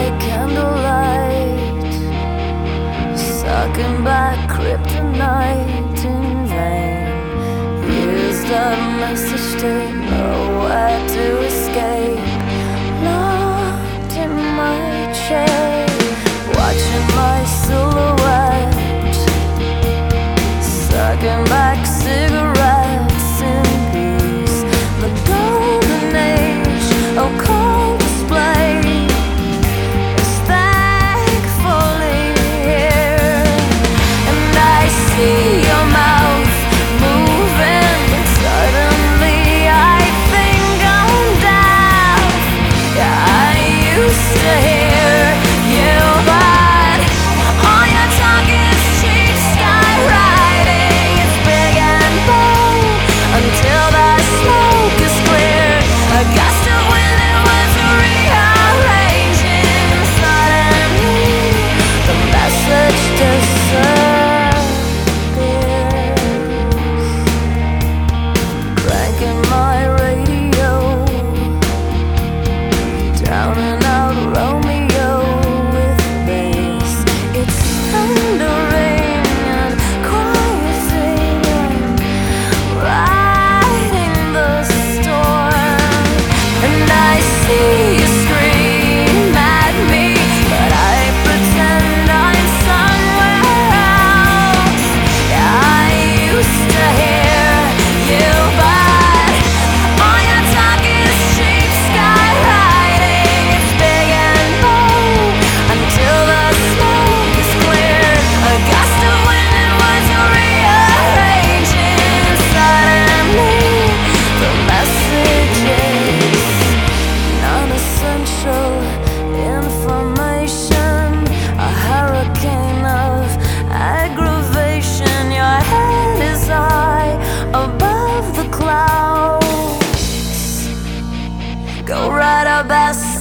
by candlelight, sucking back kryptonite in vain. Used a message to nowhere to escape, locked in my chair, watching my silhouette, sucking back cigarettes in peace. The golden age of cold display is thankfully here, and I see your mouth moving, and suddenly I think I'm deaf. Yeah, I used to hear you, but all your talk is cheap skywriting. It's big and bold until the smoke is cleared. A gust of wind, it was rearranging. Suddenly the message disappears. Cranking my radio, down and out Romeo with bass. It's thundering and quieting and riding the storm. And I see you scream at me, but I pretend I'm somewhere else. Yeah, I used to hear you, but all your talk is cheap skywriting. It's big and bold until the smoke is cleared. A gust of wind, it was rearranging. Suddenly the message is non-essential information, a hurricane of aggravation. Your head is high above the clouds. Go write a best